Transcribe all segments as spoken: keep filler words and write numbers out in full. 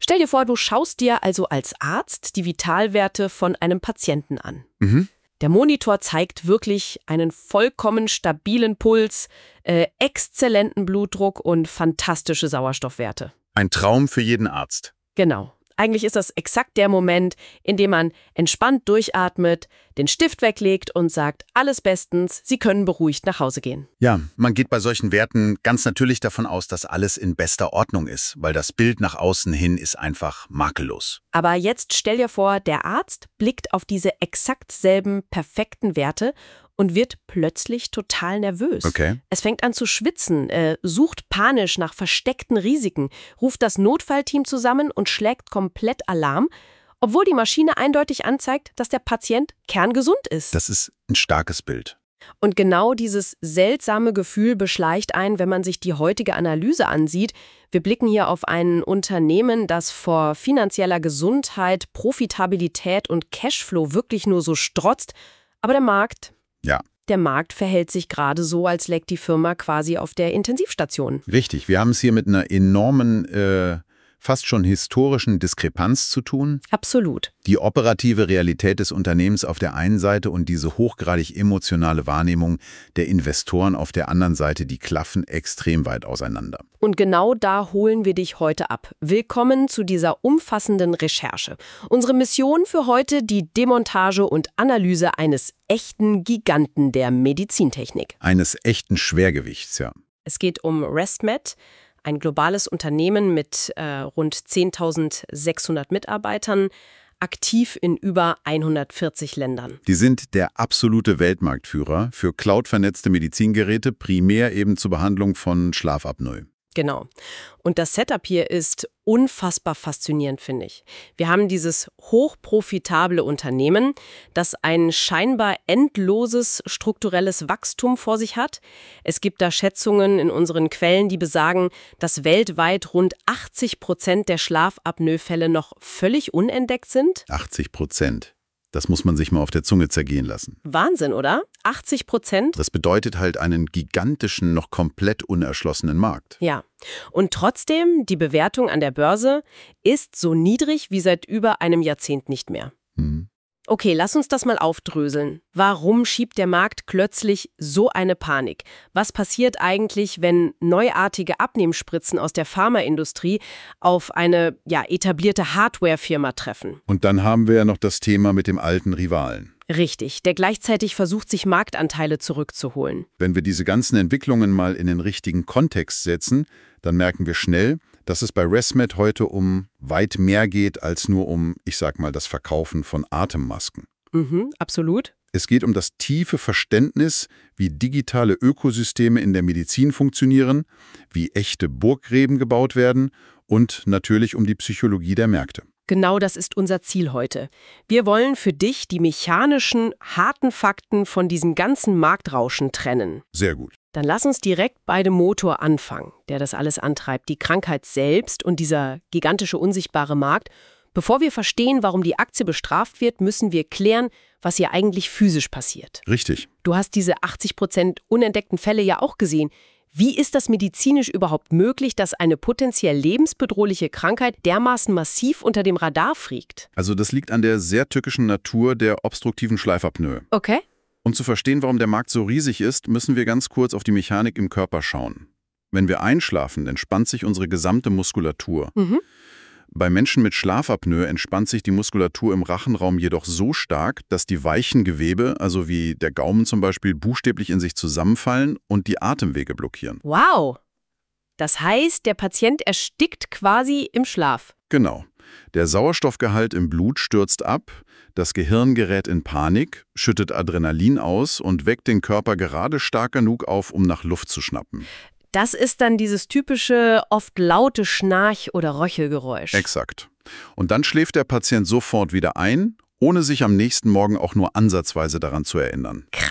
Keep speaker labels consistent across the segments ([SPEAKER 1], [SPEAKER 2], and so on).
[SPEAKER 1] Stell dir vor, du schaust dir also als Arzt die Vitalwerte von einem Patienten an.
[SPEAKER 2] Mhm.
[SPEAKER 1] Der Monitor zeigt wirklich einen vollkommen stabilen Puls, äh, exzellenten Blutdruck und fantastische Sauerstoffwerte.
[SPEAKER 2] Ein Traum für jeden Arzt.
[SPEAKER 1] Genau. Eigentlich ist das exakt der Moment, in dem man entspannt durchatmet, den Stift weglegt und sagt, alles bestens, Sie können beruhigt nach Hause gehen.
[SPEAKER 2] Ja, man geht bei solchen Werten ganz natürlich davon aus, dass alles in bester Ordnung ist, weil das Bild nach außen hin ist einfach makellos.
[SPEAKER 1] Aber jetzt stell dir vor, der Arzt blickt auf diese exakt selben perfekten Werte und wird plötzlich total nervös.
[SPEAKER 2] Okay.
[SPEAKER 1] Es fängt an zu schwitzen, äh, sucht panisch nach versteckten Risiken, ruft das Notfallteam zusammen und schlägt komplett Alarm, obwohl die Maschine eindeutig anzeigt, dass der Patient kerngesund ist.
[SPEAKER 2] Das ist ein starkes Bild.
[SPEAKER 1] Und genau dieses seltsame Gefühl beschleicht einen, wenn man sich die heutige Analyse ansieht. Wir blicken hier auf ein Unternehmen, das vor finanzieller Gesundheit, Profitabilität und Cashflow wirklich nur so strotzt. Aber der Markt,
[SPEAKER 2] Ja.
[SPEAKER 1] der Markt verhält sich gerade so, als läge die Firma quasi auf der Intensivstation.
[SPEAKER 2] Richtig, wir haben es hier mit einer enormen, äh, fast schon historischen Diskrepanz zu tun.
[SPEAKER 1] Absolut.
[SPEAKER 2] Die operative Realität des Unternehmens auf der einen Seite und diese hochgradig emotionale Wahrnehmung der Investoren auf der anderen Seite, die klaffen extrem weit auseinander.
[SPEAKER 1] Und genau da holen wir dich heute ab. Willkommen zu dieser umfassenden Recherche. Unsere Mission für heute, die Demontage und Analyse eines echten Giganten der Medizintechnik.
[SPEAKER 2] Eines echten Schwergewichts, ja.
[SPEAKER 1] Es geht um ResMed, ein globales Unternehmen mit äh, rund zehntausendsechshundert Mitarbeitern, aktiv in über hundertvierzig Ländern.
[SPEAKER 2] Die sind der absolute Weltmarktführer für cloud-vernetzte Medizingeräte, primär eben zur Behandlung von Schlafapnoe.
[SPEAKER 1] Genau. Und das Setup hier ist unfassbar faszinierend, finde ich. Wir haben dieses hochprofitable Unternehmen, das ein scheinbar endloses strukturelles Wachstum vor sich hat. Es gibt da Schätzungen in unseren Quellen, die besagen, dass weltweit rund achtzig Prozent der Schlafapnoe-Fälle noch völlig unentdeckt sind.
[SPEAKER 2] achtzig Prozent. Das muss man sich mal auf der Zunge zergehen lassen.
[SPEAKER 1] Wahnsinn, oder? achtzig Prozent?
[SPEAKER 2] Das bedeutet halt einen gigantischen, noch komplett unerschlossenen Markt.
[SPEAKER 1] Ja. Und trotzdem, die Bewertung an der Börse ist so niedrig wie seit über einem Jahrzehnt nicht mehr.
[SPEAKER 2] Mhm.
[SPEAKER 1] Okay, lass uns das mal aufdröseln. Warum schiebt der Markt plötzlich so eine Panik? Was passiert eigentlich, wenn neuartige Abnehmspritzen aus der Pharmaindustrie auf eine ja, etablierte Hardwarefirma treffen?
[SPEAKER 2] Und dann haben wir ja noch das Thema mit dem alten Rivalen.
[SPEAKER 1] Richtig, der gleichzeitig versucht, sich Marktanteile zurückzuholen.
[SPEAKER 2] Wenn wir diese ganzen Entwicklungen mal in den richtigen Kontext setzen, dann merken wir schnell, dass es bei ResMed heute um weit mehr geht als nur um, ich sag mal, das Verkaufen von Atemmasken.
[SPEAKER 1] Mhm, absolut.
[SPEAKER 2] Es geht um das tiefe Verständnis, wie digitale Ökosysteme in der Medizin funktionieren, wie echte Burggräben gebaut werden und natürlich um die Psychologie der Märkte.
[SPEAKER 1] Genau das ist unser Ziel heute. Wir wollen für dich die mechanischen, harten Fakten von diesem ganzen Marktrauschen trennen.
[SPEAKER 2] Sehr gut.
[SPEAKER 1] Dann lass uns direkt bei dem Motor anfangen, der das alles antreibt, die Krankheit selbst und dieser gigantische unsichtbare Markt. Bevor wir verstehen, warum die Aktie bestraft wird, müssen wir klären, was hier eigentlich physisch passiert.
[SPEAKER 2] Richtig.
[SPEAKER 1] Du hast diese achtzig Prozent unentdeckten Fälle ja auch gesehen. Wie ist das medizinisch überhaupt möglich, dass eine potenziell lebensbedrohliche Krankheit dermaßen massiv unter dem Radar fliegt?
[SPEAKER 2] Also das liegt an der sehr tückischen Natur der obstruktiven Schleifapnoe.
[SPEAKER 1] Okay.
[SPEAKER 2] Um zu verstehen, warum der Markt so riesig ist, müssen wir ganz kurz auf die Mechanik im Körper schauen. Wenn wir einschlafen, entspannt sich unsere gesamte Muskulatur.
[SPEAKER 1] Mhm.
[SPEAKER 2] Bei Menschen mit Schlafapnoe entspannt sich die Muskulatur im Rachenraum jedoch so stark, dass die weichen Gewebe, also wie der Gaumen zum Beispiel, buchstäblich in sich zusammenfallen und die Atemwege blockieren.
[SPEAKER 1] Wow. Das heißt, der Patient erstickt quasi im Schlaf.
[SPEAKER 2] Genau. Der Sauerstoffgehalt im Blut stürzt ab, das Gehirn gerät in Panik, schüttet Adrenalin aus und weckt den Körper gerade stark genug auf, um nach Luft zu schnappen.
[SPEAKER 1] Das ist dann dieses typische, oft laute Schnarch- oder Röchelgeräusch.
[SPEAKER 2] Exakt. Und dann schläft der Patient sofort wieder ein, ohne sich am nächsten Morgen auch nur ansatzweise daran zu erinnern.
[SPEAKER 1] Krass.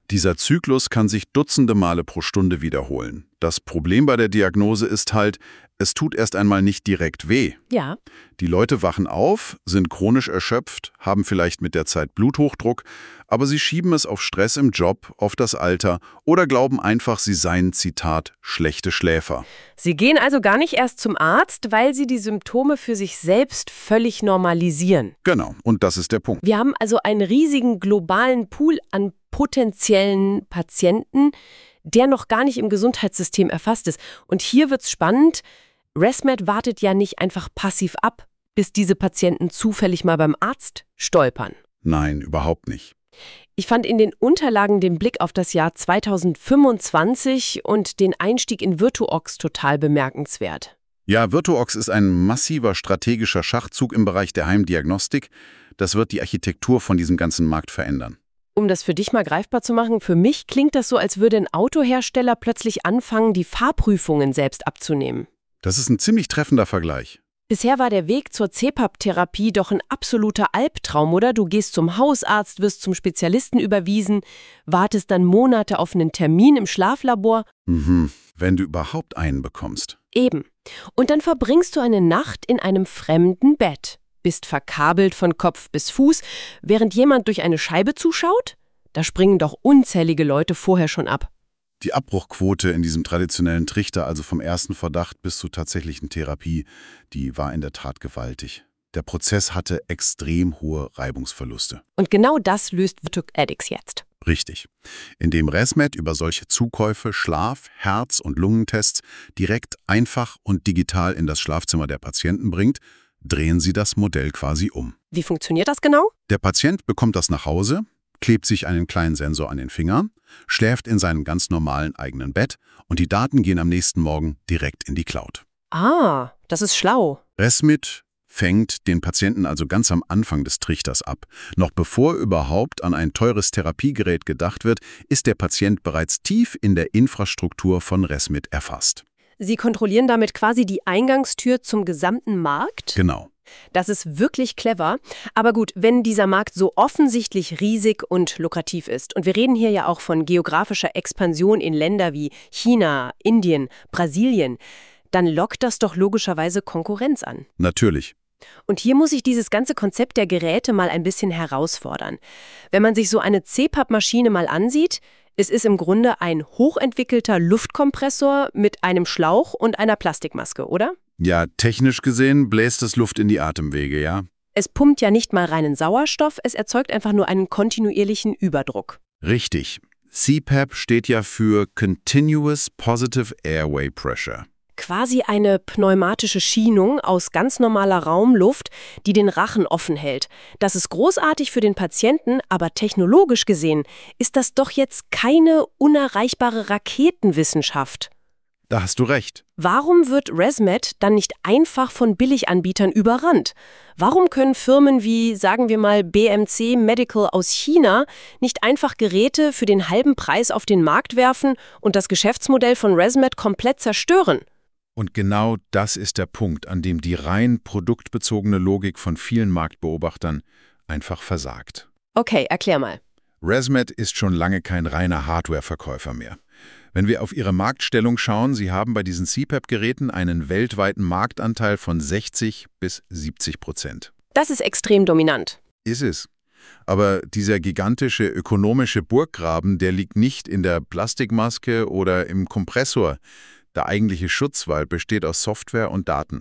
[SPEAKER 2] Dieser Zyklus kann sich dutzende Male pro Stunde wiederholen. Das Problem bei der Diagnose ist halt, es tut erst einmal nicht direkt weh.
[SPEAKER 1] Ja.
[SPEAKER 2] Die Leute wachen auf, sind chronisch erschöpft, haben vielleicht mit der Zeit Bluthochdruck, aber sie schieben es auf Stress im Job, auf das Alter oder glauben einfach, sie seien, Zitat, schlechte Schläfer.
[SPEAKER 1] Sie gehen also gar nicht erst zum Arzt, weil sie die Symptome für sich selbst völlig normalisieren.
[SPEAKER 2] Genau, und das ist der Punkt.
[SPEAKER 1] Wir haben also einen riesigen globalen Pool an potenziellen Patienten, der noch gar nicht im Gesundheitssystem erfasst ist. Und hier wird's spannend. ResMed wartet ja nicht einfach passiv ab, bis diese Patienten zufällig mal beim Arzt stolpern.
[SPEAKER 2] Nein, überhaupt nicht.
[SPEAKER 1] Ich fand in den Unterlagen den Blick auf das Jahr zweitausendfünfundzwanzig und den Einstieg in Virtuox total bemerkenswert.
[SPEAKER 2] Ja, Virtuox ist ein massiver strategischer Schachzug im Bereich der Heimdiagnostik. Das wird die Architektur von diesem ganzen Markt verändern.
[SPEAKER 1] Um das für dich mal greifbar zu machen, für mich klingt das so, als würde ein Autohersteller plötzlich anfangen, die Fahrprüfungen selbst abzunehmen.
[SPEAKER 2] Das ist ein ziemlich treffender Vergleich.
[SPEAKER 1] Bisher war der Weg zur C PAP-Therapie doch ein absoluter Albtraum, oder? Du gehst zum Hausarzt, wirst zum Spezialisten überwiesen, wartest dann Monate auf einen Termin im Schlaflabor.
[SPEAKER 2] Mhm, wenn du überhaupt einen bekommst.
[SPEAKER 1] Eben. Und dann verbringst du eine Nacht in einem fremden Bett, bist verkabelt von Kopf bis Fuß, während jemand durch eine Scheibe zuschaut? Da springen doch unzählige Leute vorher schon ab.
[SPEAKER 2] Die Abbruchquote in diesem traditionellen Trichter, also vom ersten Verdacht bis zur tatsächlichen Therapie, die war in der Tat gewaltig. Der Prozess hatte extrem hohe Reibungsverluste.
[SPEAKER 1] Und genau das löst VirtuAddix jetzt.
[SPEAKER 2] Richtig. Indem ResMed über solche Zukäufe Schlaf-, Herz- und Lungentests direkt einfach und digital in das Schlafzimmer der Patienten bringt, drehen sie das Modell quasi um.
[SPEAKER 1] Wie funktioniert das genau?
[SPEAKER 2] Der Patient bekommt das nach Hause, klebt sich einen kleinen Sensor an den Finger, schläft in seinem ganz normalen eigenen Bett und die Daten gehen am nächsten Morgen direkt in die Cloud.
[SPEAKER 1] Ah, das ist schlau.
[SPEAKER 2] ResMed fängt den Patienten also ganz am Anfang des Trichters ab. Noch bevor überhaupt an ein teures Therapiegerät gedacht wird, ist der Patient bereits tief in der Infrastruktur von ResMed erfasst.
[SPEAKER 1] Sie kontrollieren damit quasi die Eingangstür zum gesamten Markt?
[SPEAKER 2] Genau.
[SPEAKER 1] Das ist wirklich clever. Aber gut, wenn dieser Markt so offensichtlich riesig und lukrativ ist, und wir reden hier ja auch von geografischer Expansion in Länder wie China, Indien, Brasilien, dann lockt das doch logischerweise Konkurrenz an.
[SPEAKER 2] Natürlich.
[SPEAKER 1] Und hier muss ich dieses ganze Konzept der Geräte mal ein bisschen herausfordern. Wenn man sich so eine C PAP-Maschine mal ansieht, es ist im Grunde ein hochentwickelter Luftkompressor mit einem Schlauch und einer Plastikmaske, oder?
[SPEAKER 2] Ja, technisch gesehen bläst es Luft in die Atemwege, ja?
[SPEAKER 1] Es pumpt ja nicht mal reinen Sauerstoff, es erzeugt einfach nur einen kontinuierlichen Überdruck.
[SPEAKER 2] Richtig. C PAP steht ja für Continuous Positive Airway Pressure.
[SPEAKER 1] Quasi eine pneumatische Schienung aus ganz normaler Raumluft, die den Rachen offen hält. Das ist großartig für den Patienten, aber technologisch gesehen ist das doch jetzt keine unerreichbare Raketenwissenschaft.
[SPEAKER 2] Da hast du recht.
[SPEAKER 1] Warum wird ResMed dann nicht einfach von Billiganbietern überrannt? Warum können Firmen wie, sagen wir mal, B M C Medical aus China nicht einfach Geräte für den halben Preis auf den Markt werfen und das Geschäftsmodell von ResMed komplett zerstören?
[SPEAKER 2] Und genau das ist der Punkt, an dem die rein produktbezogene Logik von vielen Marktbeobachtern einfach versagt.
[SPEAKER 1] Okay, erklär mal.
[SPEAKER 2] ResMed ist schon lange kein reiner Hardware-Verkäufer mehr. Wenn wir auf ihre Marktstellung schauen, sie haben bei diesen C PAP-Geräten einen weltweiten Marktanteil von sechzig bis siebzig Prozent.
[SPEAKER 1] Das ist extrem dominant.
[SPEAKER 2] Ist es. Aber dieser gigantische ökonomische Burggraben, der liegt nicht in der Plastikmaske oder im Kompressor. Der eigentliche Schutzwall besteht aus Software und Daten.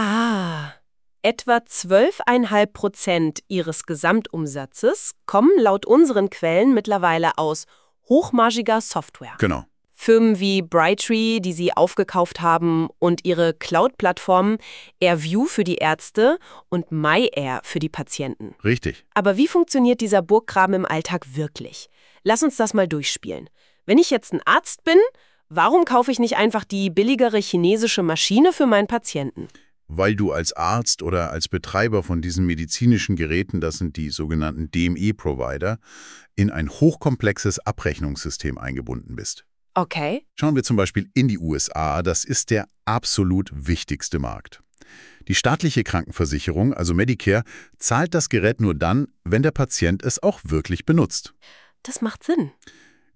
[SPEAKER 1] Ah, etwa zwölf Komma fünf Prozent ihres Gesamtumsatzes kommen laut unseren Quellen mittlerweile aus hochmargiger Software.
[SPEAKER 2] Genau.
[SPEAKER 1] Firmen wie Brightree, die sie aufgekauft haben, und ihre Cloud-Plattformen AirView für die Ärzte und MyAir für die Patienten.
[SPEAKER 2] Richtig.
[SPEAKER 1] Aber wie funktioniert dieser Burggraben im Alltag wirklich? Lass uns das mal durchspielen. Wenn ich jetzt ein Arzt bin, warum kaufe ich nicht einfach die billigere chinesische Maschine für meinen Patienten?
[SPEAKER 2] Weil du als Arzt oder als Betreiber von diesen medizinischen Geräten, das sind die sogenannten D M E-Provider, in ein hochkomplexes Abrechnungssystem eingebunden bist.
[SPEAKER 1] Okay.
[SPEAKER 2] Schauen wir zum Beispiel in die U S A, das ist der absolut wichtigste Markt. Die staatliche Krankenversicherung, also Medicare, zahlt das Gerät nur dann, wenn der Patient es auch wirklich benutzt.
[SPEAKER 1] Das macht Sinn.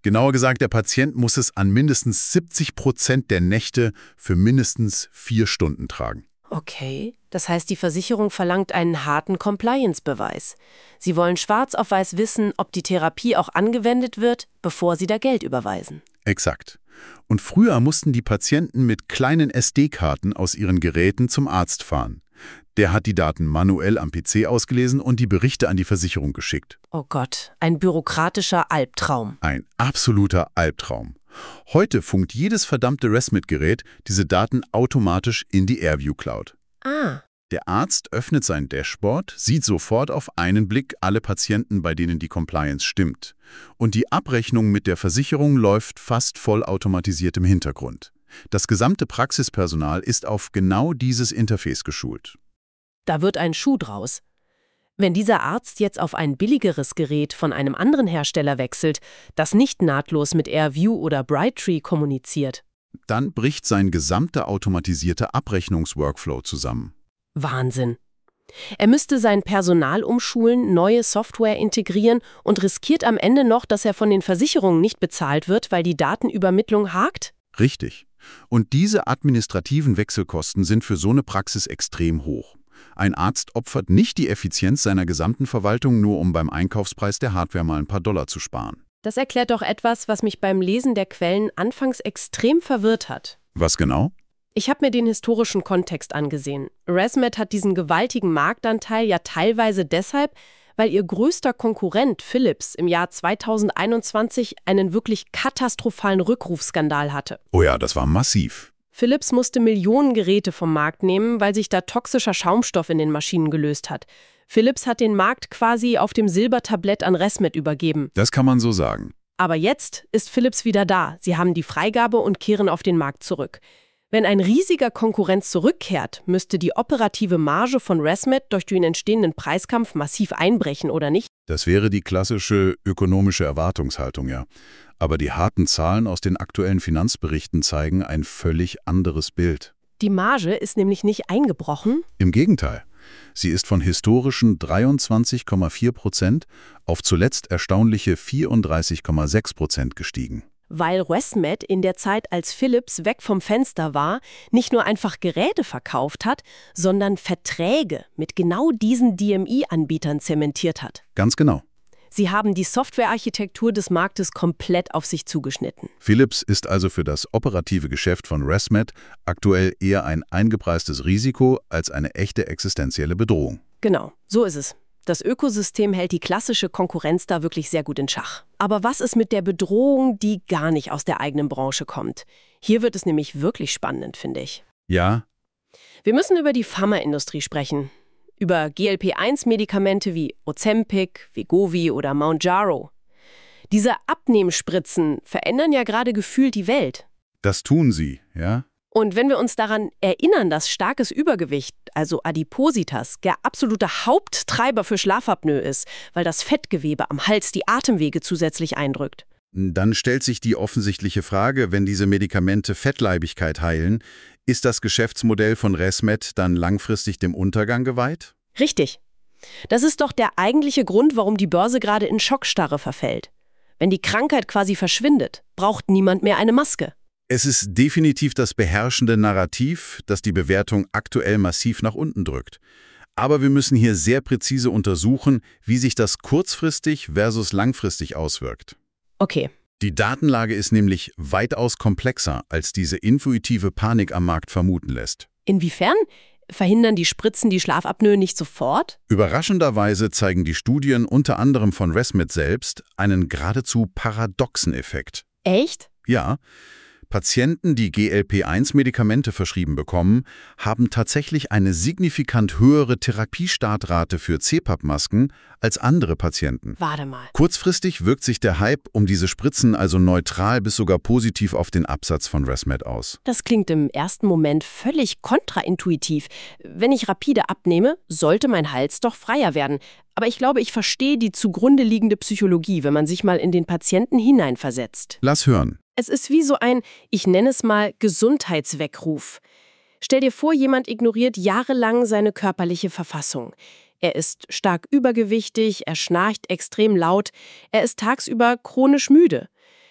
[SPEAKER 2] Genauer gesagt, der Patient muss es an mindestens siebzig Prozent der Nächte für mindestens vier Stunden tragen.
[SPEAKER 1] Okay, das heißt, die Versicherung verlangt einen harten Compliance-Beweis. Sie wollen schwarz auf weiß wissen, ob die Therapie auch angewendet wird, bevor sie da Geld überweisen.
[SPEAKER 2] Exakt. Und früher mussten die Patienten mit kleinen S D-Karten aus ihren Geräten zum Arzt fahren. Der hat die Daten manuell am P C ausgelesen und die Berichte an die Versicherung geschickt.
[SPEAKER 1] Oh Gott, ein bürokratischer Albtraum.
[SPEAKER 2] Ein absoluter Albtraum. Heute funkt jedes verdammte ResMed-Gerät diese Daten automatisch in die AirView Cloud.
[SPEAKER 1] Ah.
[SPEAKER 2] Der Arzt öffnet sein Dashboard, sieht sofort auf einen Blick alle Patienten, bei denen die Compliance stimmt. Und die Abrechnung mit der Versicherung läuft fast vollautomatisiert im Hintergrund. Das gesamte Praxispersonal ist auf genau dieses Interface geschult.
[SPEAKER 1] Da wird ein Schuh draus. Wenn dieser Arzt jetzt auf ein billigeres Gerät von einem anderen Hersteller wechselt, das nicht nahtlos mit AirView oder Brightree kommuniziert,
[SPEAKER 2] dann bricht sein gesamter automatisierter Abrechnungsworkflow zusammen.
[SPEAKER 1] Wahnsinn. Er müsste sein Personal umschulen, neue Software integrieren und riskiert am Ende noch, dass er von den Versicherungen nicht bezahlt wird, weil die Datenübermittlung hakt?
[SPEAKER 2] Richtig. Und diese administrativen Wechselkosten sind für so eine Praxis extrem hoch. Ein Arzt opfert nicht die Effizienz seiner gesamten Verwaltung, nur um beim Einkaufspreis der Hardware mal ein paar Dollar zu sparen.
[SPEAKER 1] Das erklärt doch etwas, was mich beim Lesen der Quellen anfangs extrem verwirrt hat.
[SPEAKER 2] Was genau?
[SPEAKER 1] Ich habe mir den historischen Kontext angesehen. ResMed hat diesen gewaltigen Marktanteil ja teilweise deshalb, weil ihr größter Konkurrent Philips im Jahr zweitausendeinundzwanzig einen wirklich katastrophalen Rückrufskandal hatte.
[SPEAKER 2] Oh ja, das war massiv.
[SPEAKER 1] Philips musste Millionen Geräte vom Markt nehmen, weil sich da toxischer Schaumstoff in den Maschinen gelöst hat. Philips hat den Markt quasi auf dem Silbertablett an ResMed übergeben.
[SPEAKER 2] Das kann man so sagen.
[SPEAKER 1] Aber jetzt ist Philips wieder da. Sie haben die Freigabe und kehren auf den Markt zurück. Wenn ein riesiger Konkurrent zurückkehrt, müsste die operative Marge von ResMed durch den entstehenden Preiskampf massiv einbrechen, oder nicht?
[SPEAKER 2] Das wäre die klassische ökonomische Erwartungshaltung, ja. Aber die harten Zahlen aus den aktuellen Finanzberichten zeigen ein völlig anderes Bild.
[SPEAKER 1] Die Marge ist nämlich nicht eingebrochen.
[SPEAKER 2] Im Gegenteil. Sie ist von historischen dreiundzwanzig Komma vier Prozent auf zuletzt erstaunliche vierunddreißig Komma sechs Prozent gestiegen.
[SPEAKER 1] Weil ResMed in der Zeit, als Philips weg vom Fenster war, nicht nur einfach Geräte verkauft hat, sondern Verträge mit genau diesen D M I-Anbietern zementiert hat.
[SPEAKER 2] Ganz genau.
[SPEAKER 1] Sie haben die Softwarearchitektur des Marktes komplett auf sich zugeschnitten.
[SPEAKER 2] Philips ist also für das operative Geschäft von ResMed aktuell eher ein eingepreistes Risiko als eine echte existenzielle Bedrohung.
[SPEAKER 1] Genau, so ist es. Das Ökosystem hält die klassische Konkurrenz da wirklich sehr gut in Schach. Aber was ist mit der Bedrohung, die gar nicht aus der eigenen Branche kommt? Hier wird es nämlich wirklich spannend, finde ich.
[SPEAKER 2] Ja?
[SPEAKER 1] Wir müssen über die Pharmaindustrie sprechen. Über G L P eins Medikamente wie Ozempic, Wegovy oder Mounjaro. Diese Abnehmspritzen verändern ja gerade gefühlt die Welt.
[SPEAKER 2] Das tun sie, ja?
[SPEAKER 1] Und wenn wir uns daran erinnern, dass starkes Übergewicht, also Adipositas, der absolute Haupttreiber für Schlafapnoe ist, weil das Fettgewebe am Hals die Atemwege zusätzlich eindrückt.
[SPEAKER 2] Dann stellt sich die offensichtliche Frage, wenn diese Medikamente Fettleibigkeit heilen, ist das Geschäftsmodell von ResMed dann langfristig dem Untergang geweiht?
[SPEAKER 1] Richtig. Das ist doch der eigentliche Grund, warum die Börse gerade in Schockstarre verfällt. Wenn die Krankheit quasi verschwindet, braucht niemand mehr eine Maske.
[SPEAKER 2] Es ist definitiv das beherrschende Narrativ, das die Bewertung aktuell massiv nach unten drückt. Aber wir müssen hier sehr präzise untersuchen, wie sich das kurzfristig versus langfristig auswirkt.
[SPEAKER 1] Okay.
[SPEAKER 2] Die Datenlage ist nämlich weitaus komplexer, als diese intuitive Panik am Markt vermuten lässt.
[SPEAKER 1] Inwiefern? Verhindern die Spritzen die Schlafapnoe nicht sofort?
[SPEAKER 2] Überraschenderweise zeigen die Studien unter anderem von ResMed selbst einen geradezu paradoxen Effekt.
[SPEAKER 1] Echt?
[SPEAKER 2] Ja. Patienten, die G L P eins Medikamente verschrieben bekommen, haben tatsächlich eine signifikant höhere Therapiestartrate für C PAP-Masken als andere Patienten.
[SPEAKER 1] Warte mal.
[SPEAKER 2] Kurzfristig wirkt sich der Hype um diese Spritzen also neutral bis sogar positiv auf den Absatz von ResMed aus.
[SPEAKER 1] Das klingt im ersten Moment völlig kontraintuitiv. Wenn ich rapide abnehme, sollte mein Hals doch freier werden. Aber ich glaube, ich verstehe die zugrunde liegende Psychologie, wenn man sich mal in den Patienten hineinversetzt.
[SPEAKER 2] Lass hören.
[SPEAKER 1] Es ist wie so ein, ich nenne es mal, Gesundheitsweckruf. Stell dir vor, jemand ignoriert jahrelang seine körperliche Verfassung. Er ist stark übergewichtig, er schnarcht extrem laut, er ist tagsüber chronisch müde.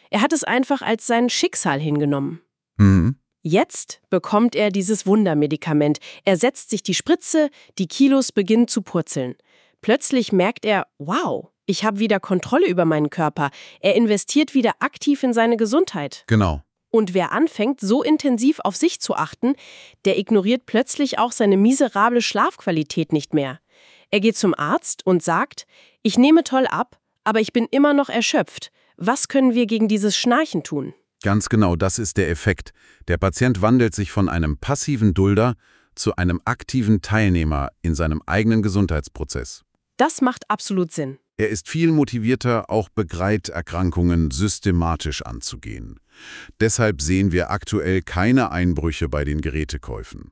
[SPEAKER 1] Er hat es einfach als sein Schicksal hingenommen.
[SPEAKER 2] Mhm.
[SPEAKER 1] Jetzt bekommt er dieses Wundermedikament. Er setzt sich die Spritze, die Kilos beginnen zu purzeln. Plötzlich merkt er, wow, ich habe wieder Kontrolle über meinen Körper. Er investiert wieder aktiv in seine Gesundheit.
[SPEAKER 2] Genau.
[SPEAKER 1] Und wer anfängt, so intensiv auf sich zu achten, der ignoriert plötzlich auch seine miserable Schlafqualität nicht mehr. Er geht zum Arzt und sagt, ich nehme toll ab, aber ich bin immer noch erschöpft. Was können wir gegen dieses Schnarchen tun?
[SPEAKER 2] Ganz genau, das ist der Effekt. Der Patient wandelt sich von einem passiven Dulder zu einem aktiven Teilnehmer in seinem eigenen Gesundheitsprozess.
[SPEAKER 1] Das macht absolut Sinn.
[SPEAKER 2] Er ist viel motivierter, auch Begleiterkrankungen systematisch anzugehen. Deshalb sehen wir aktuell keine Einbrüche bei den Gerätekäufen.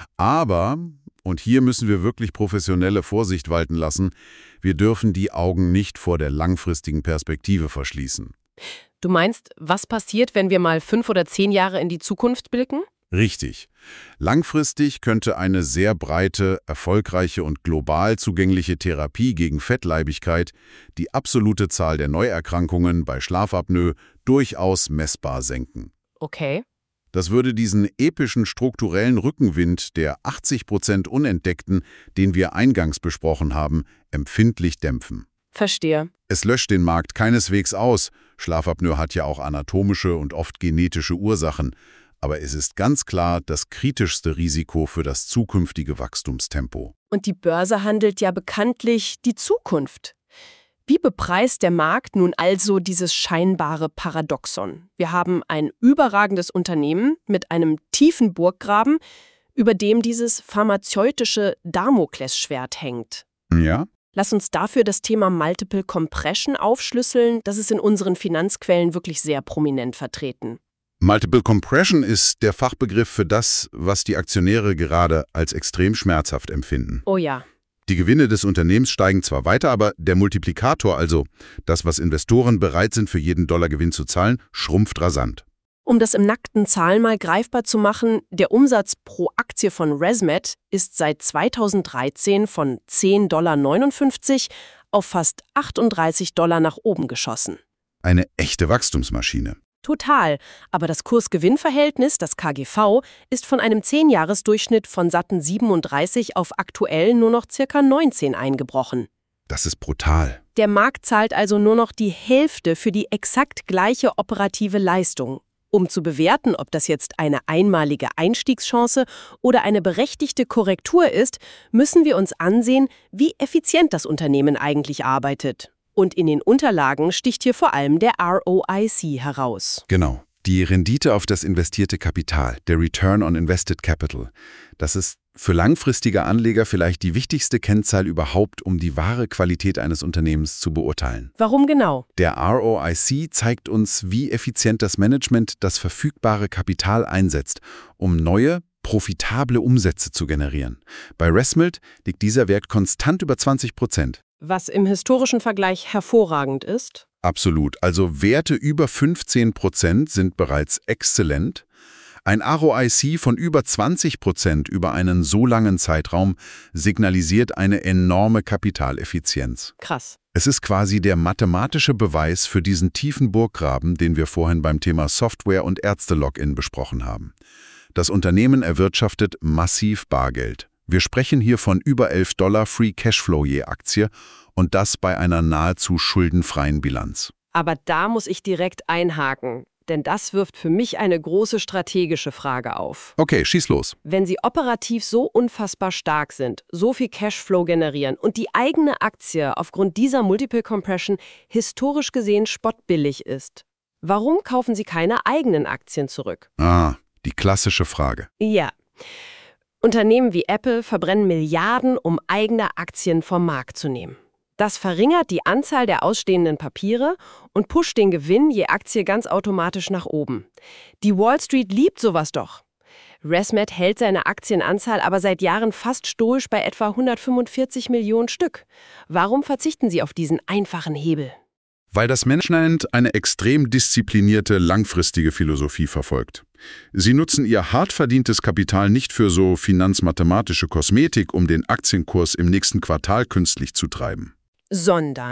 [SPEAKER 2] Aber, und hier müssen wir wirklich professionelle Vorsicht walten lassen, wir dürfen die Augen nicht vor der langfristigen Perspektive verschließen.
[SPEAKER 1] Du meinst, was passiert, wenn wir mal fünf oder zehn Jahre in die Zukunft blicken?
[SPEAKER 2] Richtig. Langfristig könnte eine sehr breite, erfolgreiche und global zugängliche Therapie gegen Fettleibigkeit die absolute Zahl der Neuerkrankungen bei Schlafapnoe durchaus messbar senken.
[SPEAKER 1] Okay.
[SPEAKER 2] Das würde diesen epischen strukturellen Rückenwind der achtzig Prozent Unentdeckten, den wir eingangs besprochen haben, empfindlich dämpfen.
[SPEAKER 1] Verstehe.
[SPEAKER 2] Es löscht den Markt keineswegs aus. Schlafapnoe hat ja auch anatomische und oft genetische Ursachen. Aber es ist ganz klar das kritischste Risiko für das zukünftige Wachstumstempo.
[SPEAKER 1] Und die Börse handelt ja bekanntlich die Zukunft. Wie bepreist der Markt nun also dieses scheinbare Paradoxon? Wir haben ein überragendes Unternehmen mit einem tiefen Burggraben, über dem dieses pharmazeutische Damoklesschwert hängt.
[SPEAKER 2] Ja?
[SPEAKER 1] Lass uns dafür das Thema Multiple Compression aufschlüsseln. Das ist in unseren Finanzquellen wirklich sehr prominent vertreten.
[SPEAKER 2] Multiple Compression ist der Fachbegriff für das, was die Aktionäre gerade als extrem schmerzhaft empfinden.
[SPEAKER 1] Oh ja.
[SPEAKER 2] Die Gewinne des Unternehmens steigen zwar weiter, aber der Multiplikator, also das, was Investoren bereit sind, für jeden Dollar Gewinn zu zahlen, schrumpft rasant.
[SPEAKER 1] Um das im nackten Zahlen mal greifbar zu machen, der Umsatz pro Aktie von ResMed ist seit zweitausenddreizehn von zehn Komma neunundfünfzig Dollar auf fast achtunddreißig Dollar nach oben geschossen.
[SPEAKER 2] Eine echte Wachstumsmaschine.
[SPEAKER 1] Total, aber das Kurs-Gewinn-Verhältnis, das K G V, ist von einem zehn-Jahres-Durchschnitt von satten siebenunddreißig auf aktuell nur noch circa neunzehn eingebrochen.
[SPEAKER 2] Das ist brutal.
[SPEAKER 1] Der Markt zahlt also nur noch die Hälfte für die exakt gleiche operative Leistung. Um zu bewerten, ob das jetzt eine einmalige Einstiegschance oder eine berechtigte Korrektur ist, müssen wir uns ansehen, wie effizient das Unternehmen eigentlich arbeitet. Und in den Unterlagen sticht hier vor allem der R O I C heraus.
[SPEAKER 2] Genau. Die Rendite auf das investierte Kapital, der Return on Invested Capital, das ist für langfristige Anleger vielleicht die wichtigste Kennzahl überhaupt, um die wahre Qualität eines Unternehmens zu beurteilen.
[SPEAKER 1] Warum genau?
[SPEAKER 2] Der R O I C zeigt uns, wie effizient das Management das verfügbare Kapital einsetzt, um neue, profitable Umsätze zu generieren. Bei ResMed liegt dieser Wert konstant über zwanzig Prozent.
[SPEAKER 1] Was im historischen Vergleich hervorragend ist?
[SPEAKER 2] Absolut. Also Werte über fünfzehn Prozent sind bereits exzellent. Ein R O I C von über zwanzig Prozent über einen so langen Zeitraum signalisiert eine enorme Kapitaleffizienz.
[SPEAKER 1] Krass.
[SPEAKER 2] Es ist quasi der mathematische Beweis für diesen tiefen Burggraben, den wir vorhin beim Thema Software und Ärzte-Login besprochen haben. Das Unternehmen erwirtschaftet massiv Bargeld. Wir sprechen hier von über elf Dollar Free Cashflow je Aktie und das bei einer nahezu schuldenfreien Bilanz.
[SPEAKER 1] Aber da muss ich direkt einhaken, denn das wirft für mich eine große strategische Frage auf.
[SPEAKER 2] Okay, schieß los.
[SPEAKER 1] Wenn Sie operativ so unfassbar stark sind, so viel Cashflow generieren und die eigene Aktie aufgrund dieser Multiple Compression historisch gesehen spottbillig ist, warum kaufen Sie keine eigenen Aktien zurück?
[SPEAKER 2] Ah, die klassische Frage.
[SPEAKER 1] Ja. Unternehmen wie Apple verbrennen Milliarden, um eigene Aktien vom Markt zu nehmen. Das verringert die Anzahl der ausstehenden Papiere und pusht den Gewinn je Aktie ganz automatisch nach oben. Die Wall Street liebt sowas doch. ResMed hält seine Aktienanzahl aber seit Jahren fast stoisch bei etwa hundertfünfundvierzig Millionen Stück. Warum verzichten Sie auf diesen einfachen Hebel?
[SPEAKER 2] Weil das Management eine extrem disziplinierte, langfristige Philosophie verfolgt. Sie nutzen ihr hart verdientes Kapital nicht für so finanzmathematische Kosmetik, um den Aktienkurs im nächsten Quartal künstlich zu treiben.
[SPEAKER 1] Sondern?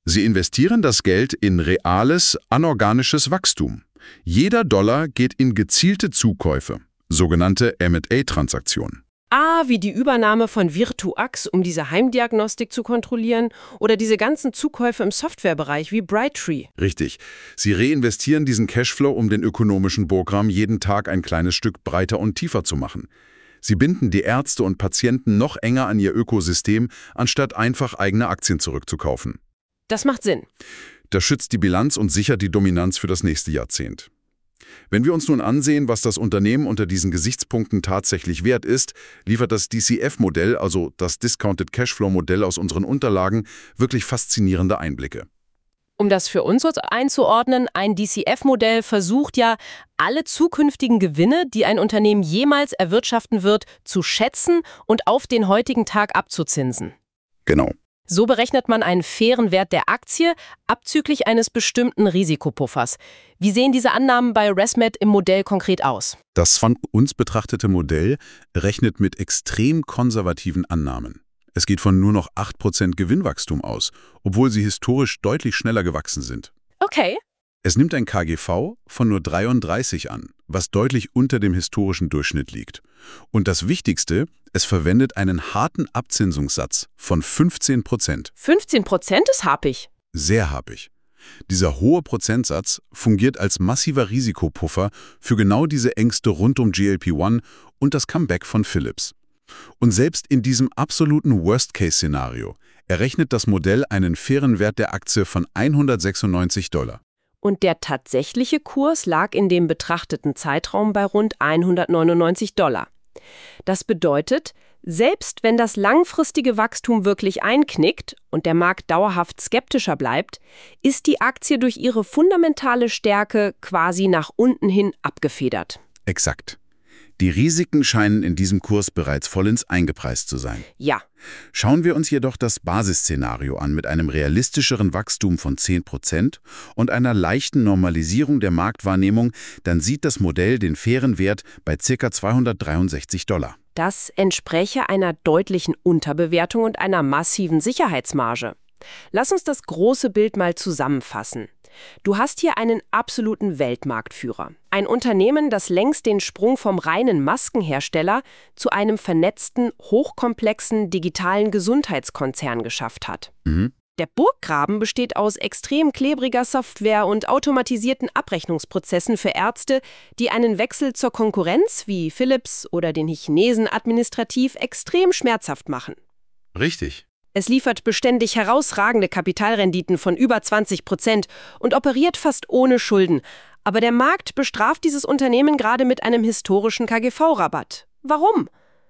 [SPEAKER 2] Sie investieren das Geld in reales, anorganisches Wachstum. Jeder Dollar geht in gezielte Zukäufe, sogenannte M und A-Transaktionen.
[SPEAKER 1] Ah, wie die Übernahme von Virtuax, um diese Heimdiagnostik zu kontrollieren, oder diese ganzen Zukäufe im Softwarebereich wie Brightree.
[SPEAKER 2] Richtig. Sie reinvestieren diesen Cashflow, um den ökonomischen Burggraben jeden Tag ein kleines Stück breiter und tiefer zu machen. Sie binden die Ärzte und Patienten noch enger an ihr Ökosystem, anstatt einfach eigene Aktien zurückzukaufen.
[SPEAKER 1] Das macht Sinn.
[SPEAKER 2] Das schützt die Bilanz und sichert die Dominanz für das nächste Jahrzehnt. Wenn wir uns nun ansehen, was das Unternehmen unter diesen Gesichtspunkten tatsächlich wert ist, liefert das D C F-Modell, also das Discounted Cashflow-Modell aus unseren Unterlagen, wirklich faszinierende Einblicke.
[SPEAKER 1] Um das für uns einzuordnen, ein D C F-Modell versucht ja, alle zukünftigen Gewinne, die ein Unternehmen jemals erwirtschaften wird, zu schätzen und auf den heutigen Tag abzuzinsen.
[SPEAKER 2] Genau.
[SPEAKER 1] So berechnet man einen fairen Wert der Aktie, abzüglich eines bestimmten Risikopuffers. Wie sehen diese Annahmen bei ResMed im Modell konkret aus?
[SPEAKER 2] Das von uns betrachtete Modell rechnet mit extrem konservativen Annahmen. Es geht von nur noch acht Prozent Gewinnwachstum aus, obwohl sie historisch deutlich schneller gewachsen sind.
[SPEAKER 1] Okay.
[SPEAKER 2] Es nimmt ein K G V von nur dreiunddreißig an, was deutlich unter dem historischen Durchschnitt liegt. Und das Wichtigste, es verwendet einen harten Abzinsungssatz von fünfzehn Prozent.
[SPEAKER 1] fünfzehn Prozent ist happig.
[SPEAKER 2] Sehr happig. Dieser hohe Prozentsatz fungiert als massiver Risikopuffer für genau diese Ängste rund um G L P eins und das Comeback von Philips. Und selbst in diesem absoluten Worst-Case-Szenario errechnet das Modell einen fairen Wert der Aktie von hundertsechsundneunzig Dollar.
[SPEAKER 1] Und der tatsächliche Kurs lag in dem betrachteten Zeitraum bei rund hundertneunundneunzig Dollar. Das bedeutet, selbst wenn das langfristige Wachstum wirklich einknickt und der Markt dauerhaft skeptischer bleibt, ist die Aktie durch ihre fundamentale Stärke quasi nach unten hin abgefedert.
[SPEAKER 2] Exakt. Die Risiken scheinen in diesem Kurs bereits vollends eingepreist zu sein.
[SPEAKER 1] Ja.
[SPEAKER 2] Schauen wir uns jedoch das Basisszenario an mit einem realistischeren Wachstum von zehn Prozent und einer leichten Normalisierung der Marktwahrnehmung, dann sieht das Modell den fairen Wert bei ca. zweihundertdreiundsechzig Dollar.
[SPEAKER 1] Das entspräche einer deutlichen Unterbewertung und einer massiven Sicherheitsmarge. Lass uns das große Bild mal zusammenfassen. Du hast hier einen absoluten Weltmarktführer. Ein Unternehmen, das längst den Sprung vom reinen Maskenhersteller zu einem vernetzten, hochkomplexen digitalen Gesundheitskonzern geschafft hat.
[SPEAKER 2] Mhm.
[SPEAKER 1] Der Burggraben besteht aus extrem klebriger Software und automatisierten Abrechnungsprozessen für Ärzte, die einen Wechsel zur Konkurrenz wie Philips oder den Chinesen administrativ extrem schmerzhaft machen.
[SPEAKER 2] Richtig.
[SPEAKER 1] Es liefert beständig herausragende Kapitalrenditen von über zwanzig Prozent und operiert fast ohne Schulden. Aber der Markt bestraft dieses Unternehmen gerade mit einem historischen K G V-Rabatt. Warum?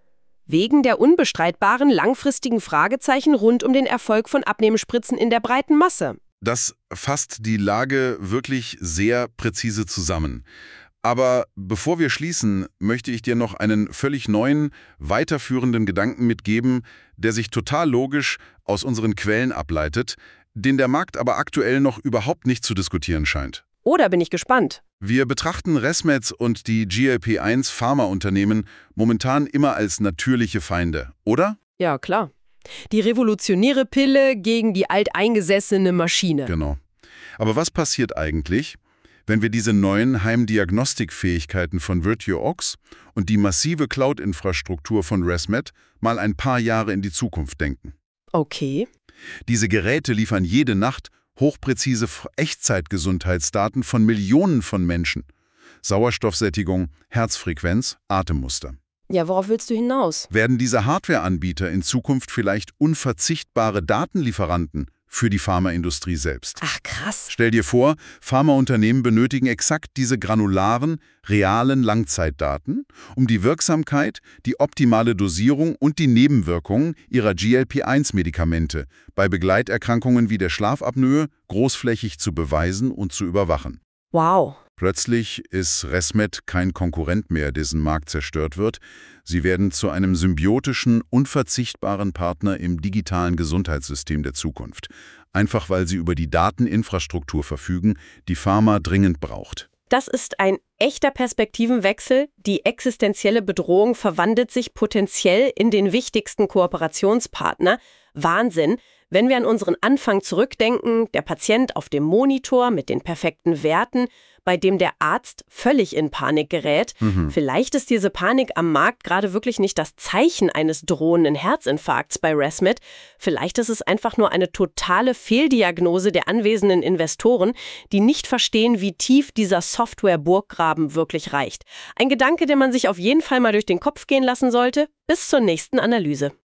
[SPEAKER 1] Wegen der unbestreitbaren langfristigen Fragezeichen rund um den Erfolg von Abnehmspritzen in der breiten Masse.
[SPEAKER 2] Das fasst die Lage wirklich sehr präzise zusammen. Aber bevor wir schließen, möchte ich dir noch einen völlig neuen, weiterführenden Gedanken mitgeben, der sich total logisch aus unseren Quellen ableitet, den der Markt aber aktuell noch überhaupt nicht zu diskutieren scheint.
[SPEAKER 1] Oder bin ich gespannt?
[SPEAKER 2] Wir betrachten ResMed und die G L P eins Pharmaunternehmen momentan immer als natürliche Feinde, oder?
[SPEAKER 1] Ja, klar. Die revolutionäre Pille gegen die alteingesessene Maschine.
[SPEAKER 2] Genau. Aber was passiert eigentlich, wenn wir diese neuen Heimdiagnostikfähigkeiten von VirtuOx und die massive Cloud-Infrastruktur von ResMed mal ein paar Jahre in die Zukunft denken?
[SPEAKER 1] Okay.
[SPEAKER 2] Diese Geräte liefern jede Nacht hochpräzise Echtzeitgesundheitsdaten von Millionen von Menschen. Sauerstoffsättigung, Herzfrequenz, Atemmuster.
[SPEAKER 1] Ja, worauf willst du hinaus?
[SPEAKER 2] Werden diese Hardware-Anbieter in Zukunft vielleicht unverzichtbare Datenlieferanten für die Pharmaindustrie selbst?
[SPEAKER 1] Ach, krass.
[SPEAKER 2] Stell dir vor, Pharmaunternehmen benötigen exakt diese granularen, realen Langzeitdaten, um die Wirksamkeit, die optimale Dosierung und die Nebenwirkungen ihrer G L P eins Medikamente bei Begleiterkrankungen wie der Schlafapnoe großflächig zu beweisen und zu überwachen.
[SPEAKER 1] Wow.
[SPEAKER 2] Plötzlich ist ResMed kein Konkurrent mehr, dessen Markt zerstört wird. Sie werden zu einem symbiotischen, unverzichtbaren Partner im digitalen Gesundheitssystem der Zukunft. Einfach weil sie über die Dateninfrastruktur verfügen, die Pharma dringend braucht.
[SPEAKER 1] Das ist ein echter Perspektivenwechsel. Die existenzielle Bedrohung verwandelt sich potenziell in den wichtigsten Kooperationspartner. Wahnsinn. Wenn wir an unseren Anfang zurückdenken, der Patient auf dem Monitor mit den perfekten Werten, bei dem der Arzt völlig in Panik gerät,
[SPEAKER 2] Mhm.
[SPEAKER 1] vielleicht ist diese Panik am Markt gerade wirklich nicht das Zeichen eines drohenden Herzinfarkts bei ResMed, vielleicht ist es einfach nur eine totale Fehldiagnose der anwesenden Investoren, die nicht verstehen, wie tief dieser Software-Burggraben wirklich reicht. Ein Gedanke, den man sich auf jeden Fall mal durch den Kopf gehen lassen sollte. Bis zur nächsten Analyse.